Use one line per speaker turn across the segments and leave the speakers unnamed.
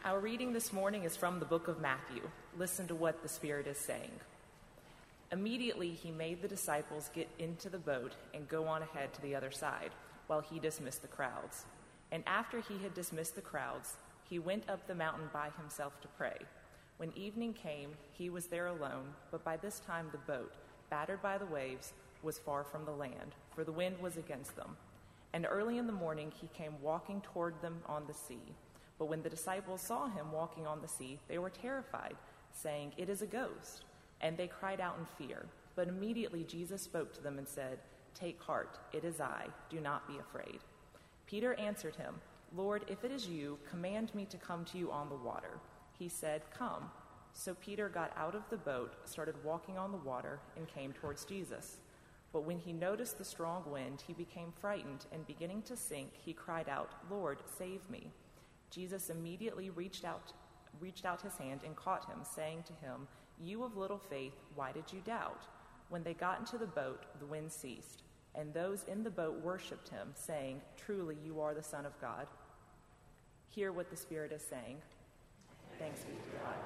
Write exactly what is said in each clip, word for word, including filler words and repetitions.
Our reading this morning is from the book of Matthew. Listen to what the Spirit is saying. Immediately he made the disciples get into the boat and go on ahead to the other side, while he dismissed the crowds. And after he had dismissed the crowds, he went up the mountain by himself to pray. When evening came, he was there alone, but by this time the boat, battered by the waves, was far from the land, for the wind was against them. And early in the morning he came walking toward them on the sea. But when the disciples saw him walking on the sea, they were terrified, saying, "It is a ghost." And they cried out in fear. But immediately Jesus spoke to them and said, "Take heart, it is I, do not be afraid." Peter answered him, "Lord, if it is you, command me to come to you on the water." He said, "Come." So Peter got out of the boat, started walking on the water, and came towards Jesus. But when he noticed the strong wind, he became frightened, and beginning to sink, he cried out, "Lord, save me." Jesus immediately reached out, reached out his hand and caught him, saying to him, "You of little faith, why did you doubt?" When they got into the boat, the wind ceased, and those in the boat worshipped him, saying, "Truly you are the Son of God." Hear what the Spirit is saying. Thanks be to God.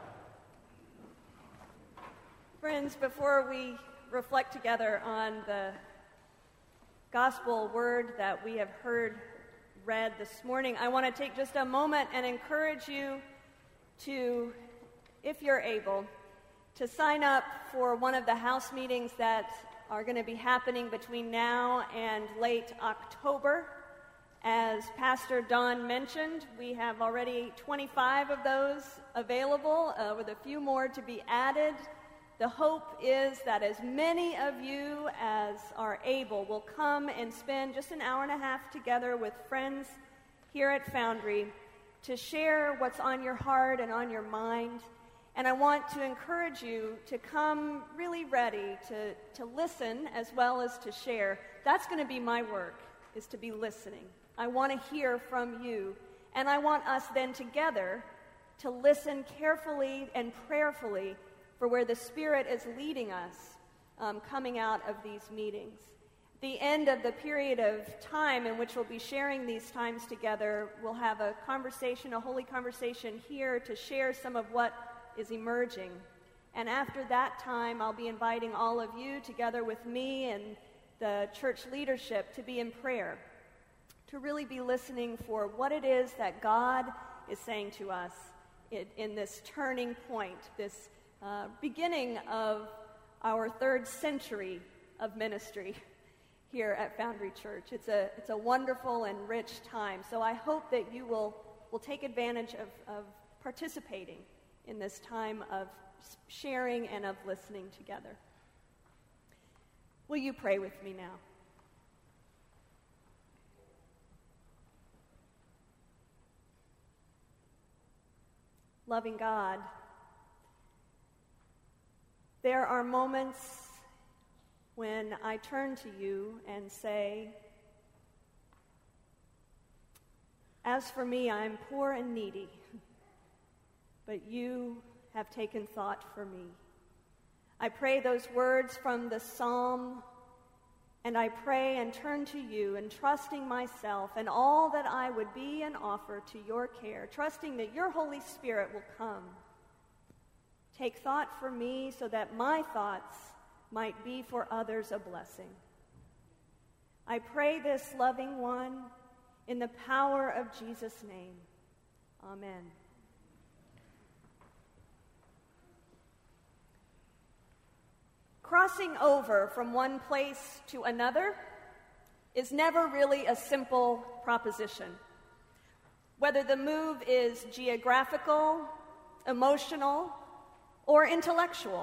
Friends, before we reflect together on the gospel word that we have heard read this morning, I want to take just a moment and encourage you to, if you're able, to sign up for one of the house meetings that are going to be happening between now and late October. As Pastor Don mentioned, we have already twenty-five of those available, uh, with a few more to be added. The hope is that as many of you as are able will come and spend just an hour and a half together with friends here at Foundry to share what's on your heart and on your mind. And I want to encourage you to come really ready to, to listen as well as to share. That's going to be my work, is to be listening. I want to hear from you. And I want us then together to listen carefully and prayerfully for where the Spirit is leading us um, coming out of these meetings. The end of the period of time in which we'll be sharing these times together, we'll have a conversation, a holy conversation here to share some of what is emerging. And after that time, I'll be inviting all of you together with me and the church leadership to be in prayer, to really be listening for what it is that God is saying to us in, in this turning point, this uh, beginning of our third century of ministry here at Foundry Church. It's a it's a wonderful and rich time. So I hope that you will, will take advantage of, of participating in this time of sharing and of listening together. Will you pray with me now? Loving God, there are moments when I turn to you and say, "As for me, I am poor and needy, but you have taken thought for me." I pray those words from the psalm, and I pray and turn to you, entrusting myself and all that I would be and offer to your care, trusting that your Holy Spirit will come. Take thought for me so that my thoughts might be for others a blessing. I pray this, loving one, in the power of Jesus' name. Amen. Crossing over from one place to another is never really a simple proposition. Whether the move is geographical, emotional, or intellectual.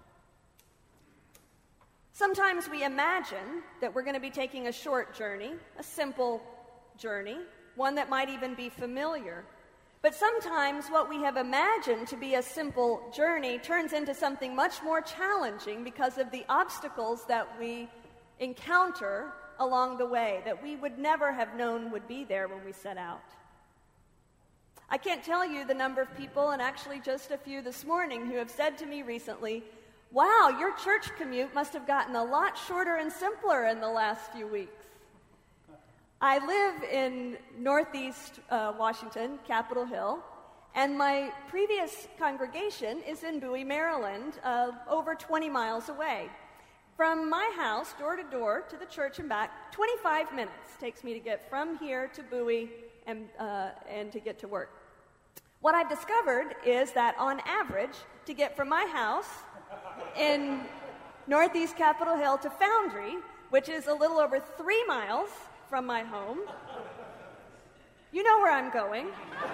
Sometimes we imagine that we're going to be taking a short journey, a simple journey, one that might even be familiar. But sometimes what we have imagined to be a simple journey turns into something much more challenging because of the obstacles that we encounter along the way that we would never have known would be there when we set out. I can't tell you the number of people, and actually just a few this morning, who have said to me recently, "Wow, your church commute must have gotten a lot shorter and simpler in the last few weeks." I live in Northeast uh, Washington, Capitol Hill, And my previous congregation is in Bowie, Maryland, uh, over twenty miles away. From my house, door to door, to the church and back, twenty-five minutes takes me to get from here to Bowie and, uh, and to get to work. What I've discovered is that on average, to get from my house in Northeast Capitol Hill to Foundry, which is a little over three miles from my home, you know where I'm going.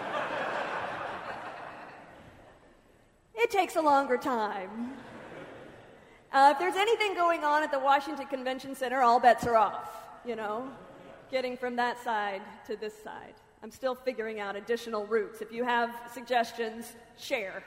It takes a longer time. Uh, if there's anything going on at the Washington Convention Center, all bets are off, you know, getting from that side to this side. I'm still figuring out additional routes. If you have suggestions, share.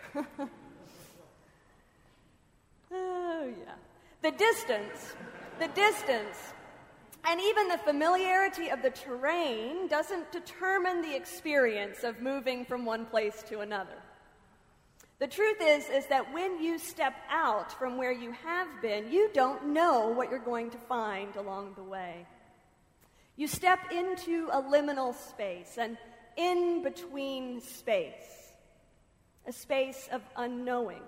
Oh, yeah. The distance, the distance, and even the familiarity of the terrain doesn't determine the experience of moving from one place to another. The truth is, is that when you step out from where you have been, you don't know what you're going to find along the way. You step into a liminal space, an in-between space, a space of unknowing.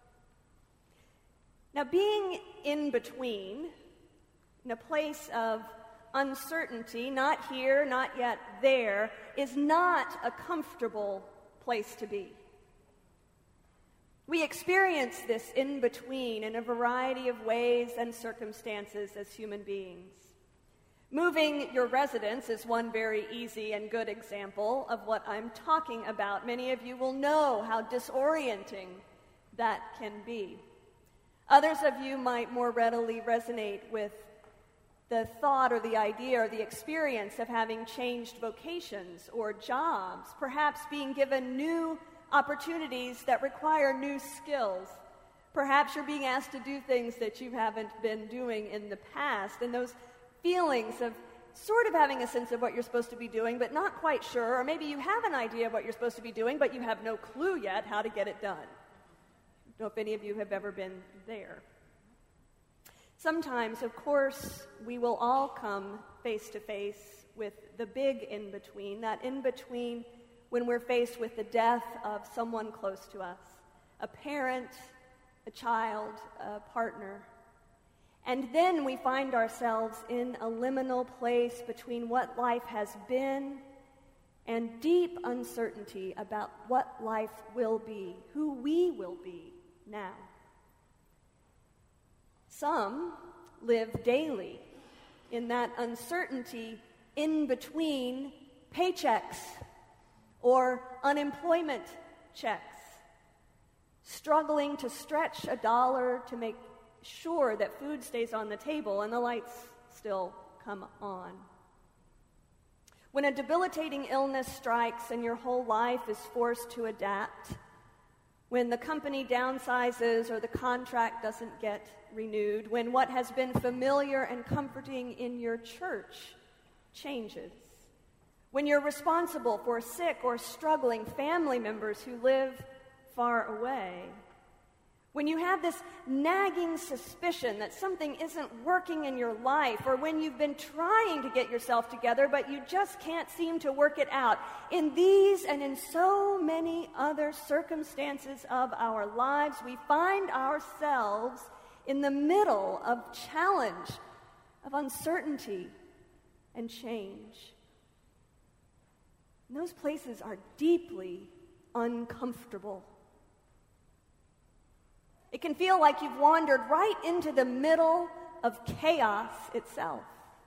Now, being in between, in a place of uncertainty, not here, not yet there, is not a comfortable place to be. We experience this in-between in a variety of ways and circumstances as human beings. Moving your residence is one very easy and good example of what I'm talking about. Many of you will know how disorienting that can be. Others of you might more readily resonate with the thought or the idea or the experience of having changed vocations or jobs, perhaps being given new opportunities that require new skills. Perhaps you're being asked to do things that you haven't been doing in the past, and those feelings of sort of having a sense of what you're supposed to be doing, but not quite sure, or maybe you have an idea of what you're supposed to be doing, but you have no clue yet how to get it done. I don't know if any of you have ever been there. Sometimes, of course, we will all come face to face with the big in-between, that in-between when we're faced with the death of someone close to us, a parent, a child, a partner. And then we find ourselves in a liminal place between what life has been and deep uncertainty about what life will be, who we will be now. Some live daily in that uncertainty in between paychecks or unemployment checks, struggling to stretch a dollar to make sure that food stays on the table and the lights still come on. When a debilitating illness strikes and your whole life is forced to adapt, when the company downsizes or the contract doesn't get renewed, when what has been familiar and comforting in your church changes, when you're responsible for sick or struggling family members who live far away, when you have this nagging suspicion that something isn't working in your life, or when you've been trying to get yourself together but you just can't seem to work it out, in these and in so many other circumstances of our lives, we find ourselves in the middle of challenge, of uncertainty and change. And those places are deeply uncomfortable. It can feel like you've wandered right into the middle of chaos itself.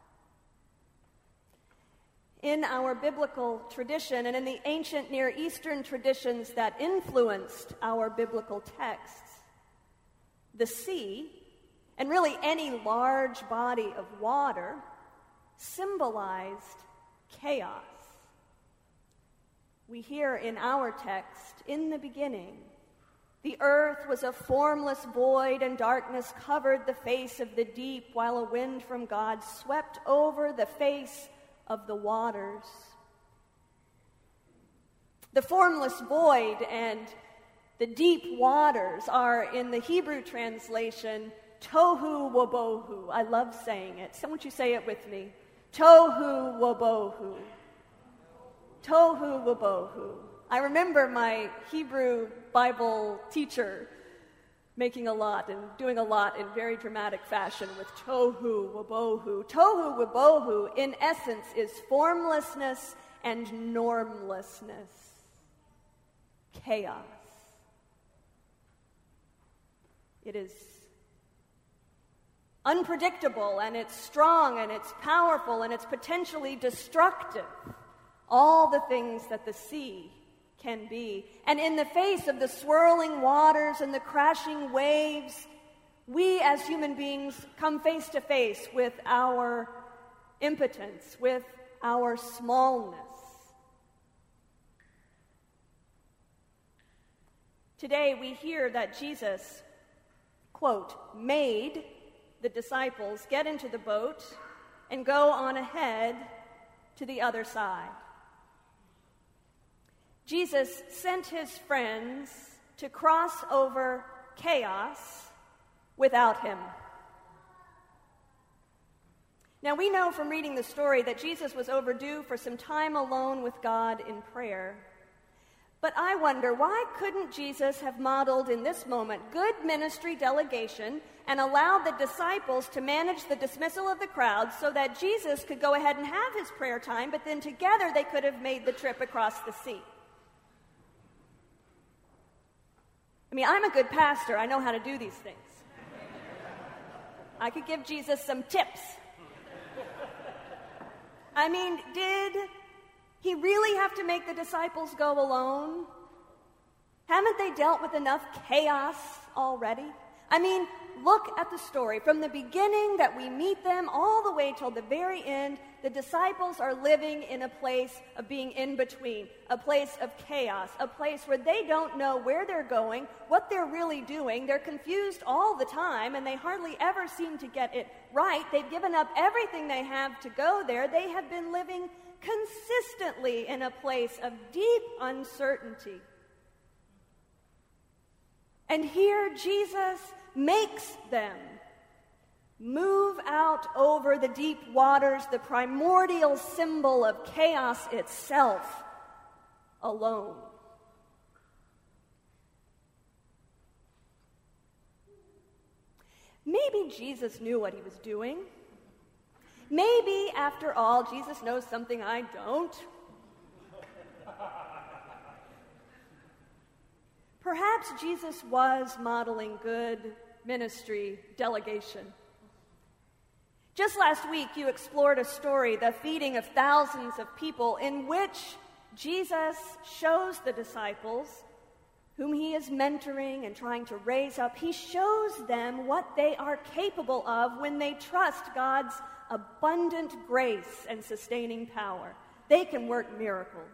In our biblical tradition and in the ancient Near Eastern traditions that influenced our biblical texts, the sea, and really any large body of water, symbolized chaos. We hear in our text, in the beginning, the earth was a formless void, and darkness covered the face of the deep, while a wind from God swept over the face of the waters. The formless void and the deep waters are, in the Hebrew translation, tohu wabohu. I love saying it. So won't you say it with me? Tohu wabohu. Tohu wabohu. I remember my Hebrew Bible teacher making a lot and doing a lot in very dramatic fashion with tohu wabohu. Tohu wabohu, in essence, is formlessness and normlessness. Chaos. It is unpredictable, and it's strong, and it's powerful, and it's potentially destructive. All the things that the sea can be. And in the face of the swirling waters and the crashing waves, we as human beings come face to face with our impotence, with our smallness. Today we hear that Jesus, quote, made the disciples get into the boat and go on ahead to the other side. Jesus sent his friends to cross over chaos without him. Now, we know from reading the story that Jesus was overdue for some time alone with God in prayer. But I wonder, why couldn't Jesus have modeled in this moment good ministry delegation and allowed the disciples to manage the dismissal of the crowd so that Jesus could go ahead and have his prayer time, but then together they could have made the trip across the sea? I mean, I'm a good pastor. I know how to do these things. I could give Jesus some tips. I mean, did he really have to make the disciples go alone? Haven't they dealt with enough chaos already? I mean, look at the story. From the beginning that we meet them all the way till the very end, the disciples are living in a place of being in between, a place of chaos, a place where they don't know where they're going, what they're really doing. They're confused all the time, and they hardly ever seem to get it right. They've given up everything they have to go there. They have been living consistently in a place of deep uncertainty. And here Jesus makes them move out over the deep waters, the primordial symbol of chaos itself, alone. Maybe Jesus knew what he was doing. Maybe, after all, Jesus knows something I don't. Perhaps Jesus was modeling good ministry delegation. Just last week, you explored a story, the feeding of thousands of people, in which Jesus shows the disciples, whom he is mentoring and trying to raise up, he shows them what they are capable of when they trust God's abundant grace and sustaining power. They can work miracles.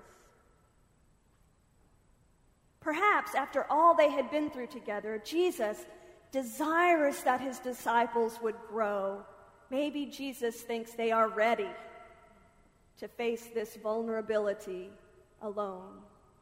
Perhaps after all they had been through together, Jesus, desirous that his disciples would grow, maybe Jesus thinks they are ready to face this vulnerability alone.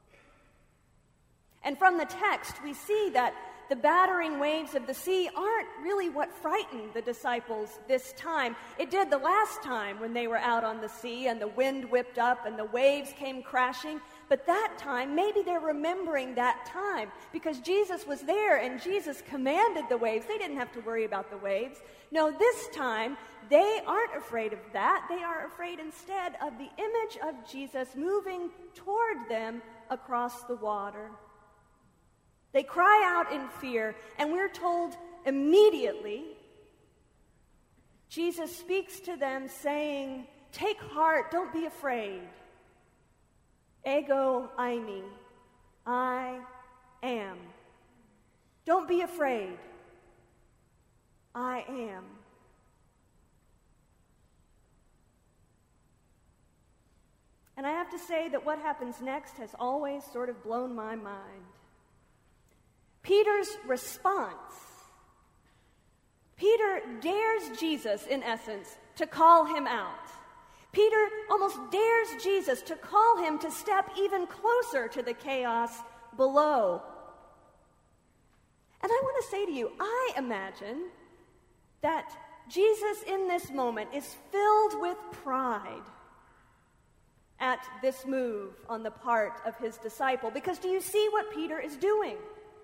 And from the text, we see that the battering waves of the sea aren't really what frightened the disciples this time. It did the last time when they were out on the sea and the wind whipped up and the waves came crashing. But that time, maybe they're remembering that time because Jesus was there and Jesus commanded the waves. They didn't have to worry about the waves. No, this time, they aren't afraid of that. They are afraid instead of the image of Jesus moving toward them across the water. They cry out in fear, and we're told immediately, Jesus speaks to them saying, "Take heart, don't be afraid. Ego eimi, I am. Don't be afraid. I am." And I have to say that what happens next has always sort of blown my mind. Peter's response. Peter dares Jesus, in essence, to call him out. Peter almost dares Jesus to call him to step even closer to the chaos below. And I want to say to you, I imagine that Jesus in this moment is filled with pride. at this move on the part of his disciple. Because do you see what Peter is doing?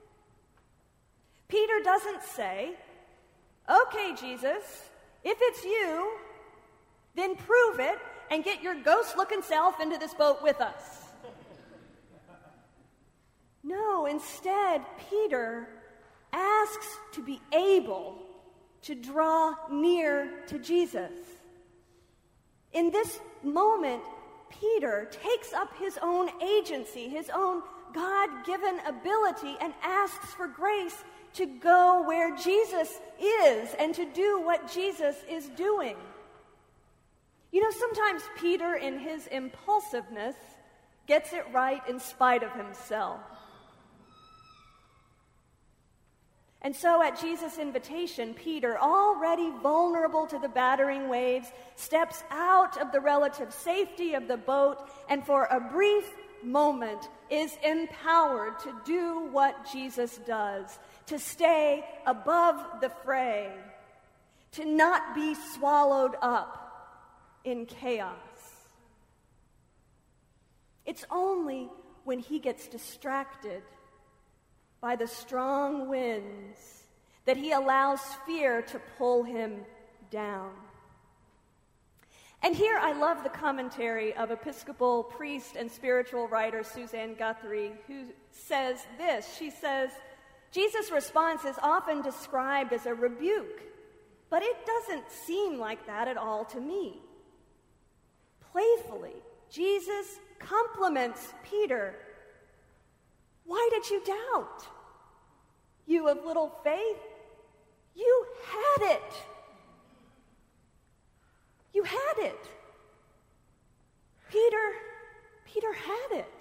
Peter doesn't say, okay, Jesus, if it's you, then prove it and get your ghost-looking self into this boat with us. No, instead, Peter asks to be able to draw near to Jesus. In this moment, Peter takes up his own agency, his own God-given ability, and asks for grace to go where Jesus is and to do what Jesus is doing. You know, sometimes Peter, in his impulsiveness, gets it right in spite of himself. And so at Jesus' invitation, Peter, already vulnerable to the battering waves, steps out of the relative safety of the boat and for a brief moment is empowered to do what Jesus does, to stay above the fray, to not be swallowed up in chaos. It's only when he gets distracted by the strong winds that he allows fear to pull him down. And here I love the commentary of Episcopal priest and spiritual writer Suzanne Guthrie, who says this. She says, Jesus' response is often described as a rebuke, but it doesn't seem like that at all to me. Playfully, Jesus compliments Peter. Why did you doubt? You of little faith? You had it. You had it. Peter, Peter had it.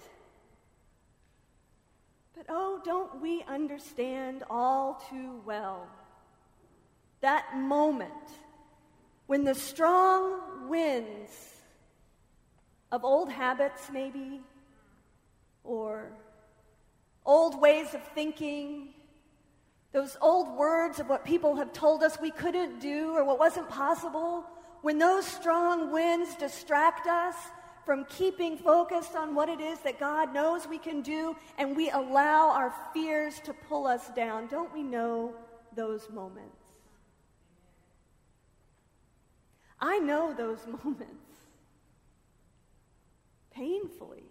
But oh, don't we understand all too well that moment when the strong winds of old habits, maybe, or old ways of thinking, those old words of what people have told us we couldn't do or what wasn't possible, when those strong winds distract us from keeping focused on what it is that God knows we can do, and we allow our fears to pull us down, don't we know those moments? I know those moments painfully.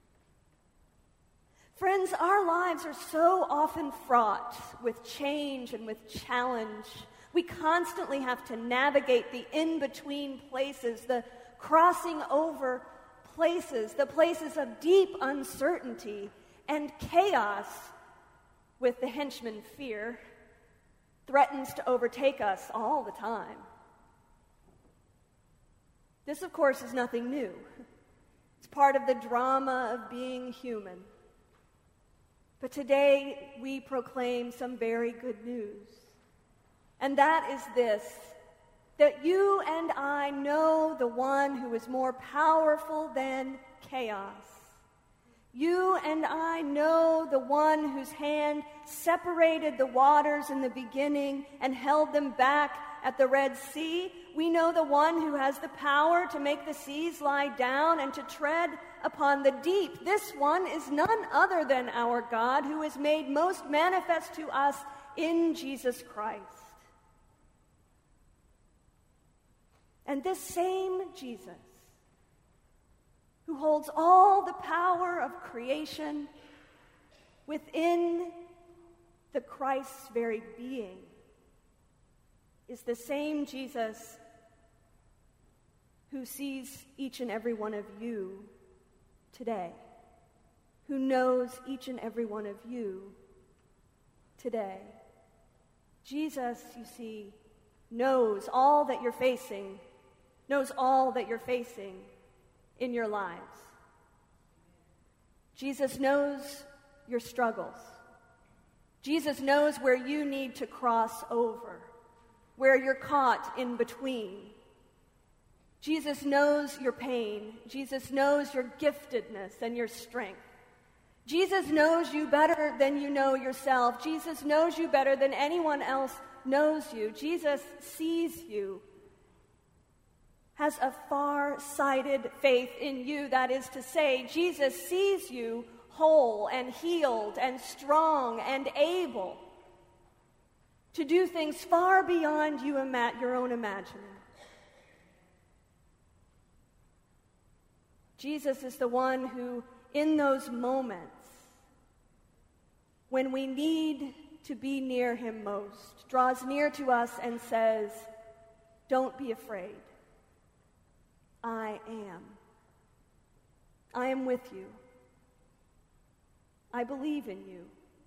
Friends, our lives are so often fraught with change and with challenge. We constantly have to navigate the in-between places, the crossing over places, the places of deep uncertainty and chaos, with the henchman fear, threatens to overtake us all the time. This, of course, is nothing new. It's part of the drama of being human. But today we proclaim some very good news. And that is this, that you and I know the one who is more powerful than chaos. You and I know the one whose hand separated the waters in the beginning and held them back at the Red Sea. We know the one who has the power to make the seas lie down and to tread upon the deep. This one is none other than our God, who is made most manifest to us in Jesus Christ. And this same Jesus, who holds all the power of creation within the Christ's very being, is the same Jesus who sees each and every one of you today, who knows each and every one of you today. Jesus, you see, knows all that you're facing, knows all that you're facing in your lives. Jesus knows your struggles. Jesus knows where you need to cross over, where you're caught in between. Jesus knows your pain. Jesus knows your giftedness and your strength. Jesus knows you better than you know yourself. Jesus knows you better than anyone else knows you. Jesus sees you, has a far-sighted faith in you. That is to say, Jesus sees you whole and healed and strong and able to do things far beyond you ima- your own imagining. Jesus is the one who, in those moments when we need to be near him most, draws near to us and says, "Don't be afraid. I am. I am with you. I believe in you."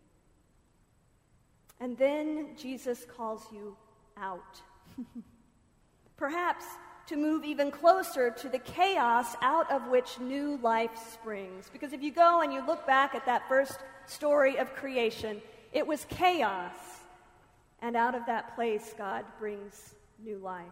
And then Jesus calls you out. Perhaps to move even closer to the chaos out of which new life springs. Because if you go and you look back at that first story of creation, it was chaos. And out of that place, God brings new life.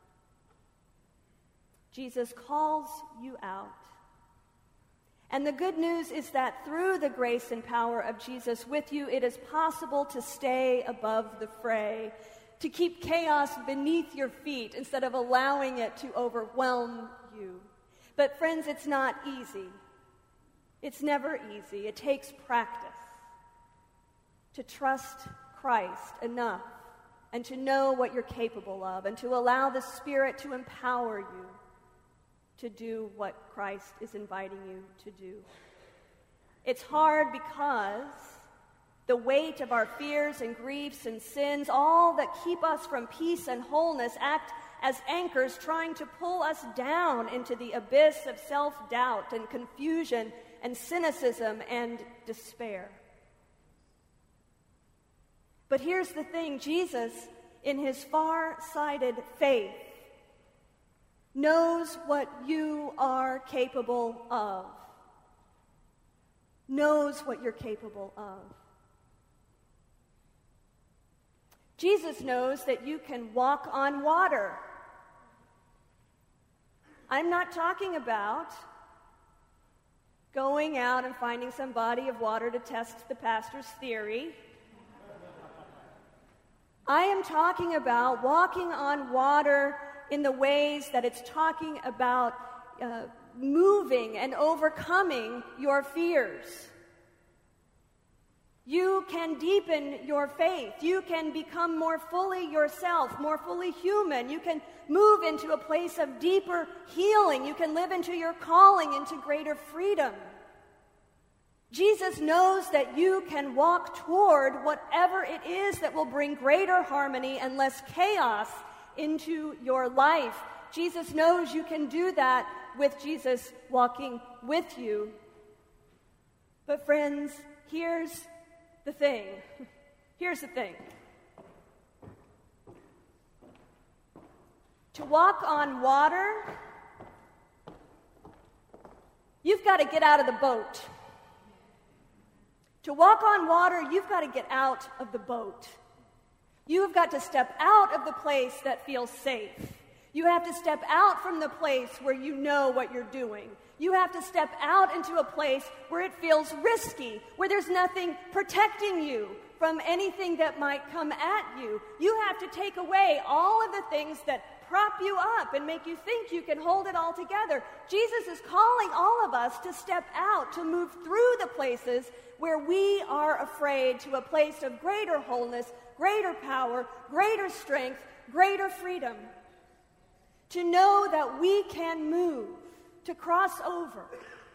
Jesus calls you out. And the good news is that through the grace and power of Jesus with you, it is possible to stay above the fray, to keep chaos beneath your feet instead of allowing it to overwhelm you. But friends, it's not easy. It's never easy. It takes practice to trust Christ enough and to know what you're capable of and to allow the Spirit to empower you to do what Christ is inviting you to do. It's hard because the weight of our fears and griefs and sins, all that keep us from peace and wholeness, act as anchors trying to pull us down into the abyss of self-doubt and confusion and cynicism and despair. But here's the thing, Jesus, in his far-sighted faith, knows what you are capable of. Knows what you're capable of. Jesus knows that you can walk on water. I'm not talking about going out and finding some body of water to test the pastor's theory. I am talking about walking on water in the ways that it's talking about uh, moving and overcoming your fears. You can deepen your faith. You can become more fully yourself, more fully human. You can move into a place of deeper healing. You can live into your calling, into greater freedom. Jesus knows that you can walk toward whatever it is that will bring greater harmony and less chaos into your life. Jesus knows you can do that with Jesus walking with you. But friends, here's the thing. Here's the thing. To walk on water, you've got to get out of the boat. To walk on water, you've got to get out of the boat. You have got to step out of the place that feels safe. You have to step out from the place where you know what you're doing. You have to step out into a place where it feels risky, where there's nothing protecting you from anything that might come at you. You have to take away all of the things that prop you up and make you think you can hold it all together. Jesus is calling all of us to step out, to move through the places where we are afraid, to a place of greater wholeness, greater power, greater strength, greater freedom. To know that we can move, to cross over.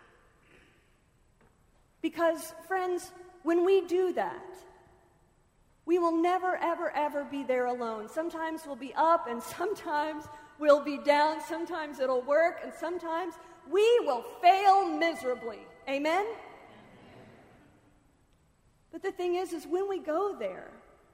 Because, friends, when we do that, we will never, ever, ever be there alone. Sometimes we'll be up, and sometimes we'll be down. Sometimes it'll work, and sometimes we will fail miserably. Amen? But the thing is, is when we go there,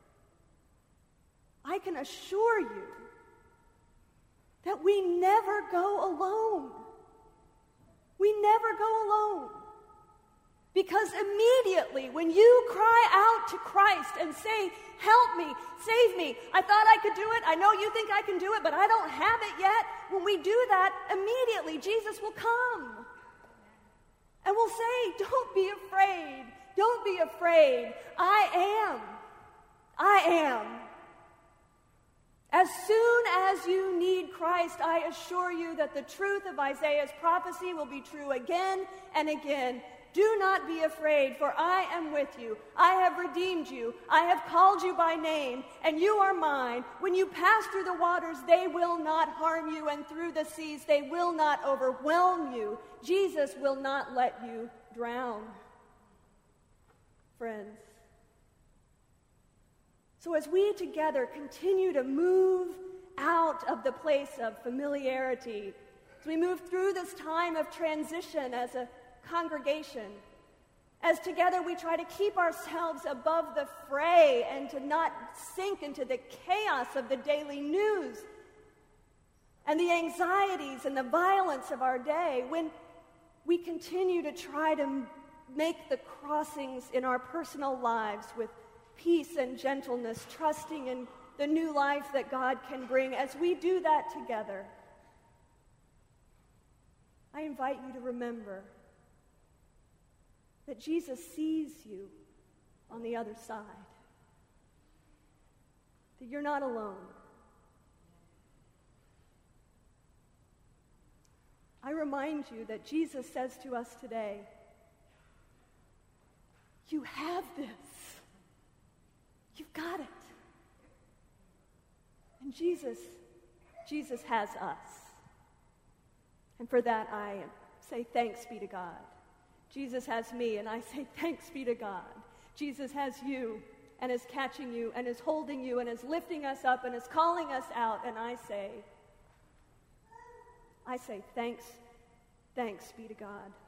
I can assure you that we never go alone. We never go alone. Because immediately when you cry out to Christ and say, "Help me, save me, I thought I could do it, I know you think I can do it, but I don't have it yet," when we do that, immediately Jesus will come. And will say, "Don't be afraid, don't be afraid, I am, I am." As soon as you need Christ, I assure you that the truth of Isaiah's prophecy will be true again and again. Do not be afraid, for I am with you. I have redeemed you. I have called you by name, and you are mine. When you pass through the waters, they will not harm you, and through the seas, they will not overwhelm you. Jesus will not let you drown. Friends, so as we together continue to move out of the place of familiarity, as we move through this time of transition as a congregation, as together we try to keep ourselves above the fray and to not sink into the chaos of the daily news and the anxieties and the violence of our day, when we continue to try to make the crossings in our personal lives with peace and gentleness, trusting in the new life that God can bring, as we do that together, I invite you to remember that Jesus sees you on the other side, that you're not alone. I remind you that Jesus says to us today, you have this. You've got it. And Jesus, Jesus has us. And for that I say thanks be to God. Jesus has me, and I say thanks be to God. Jesus has you, and is catching you, and is holding you, and is lifting us up, and is calling us out, and I say, I say thanks, thanks be to God.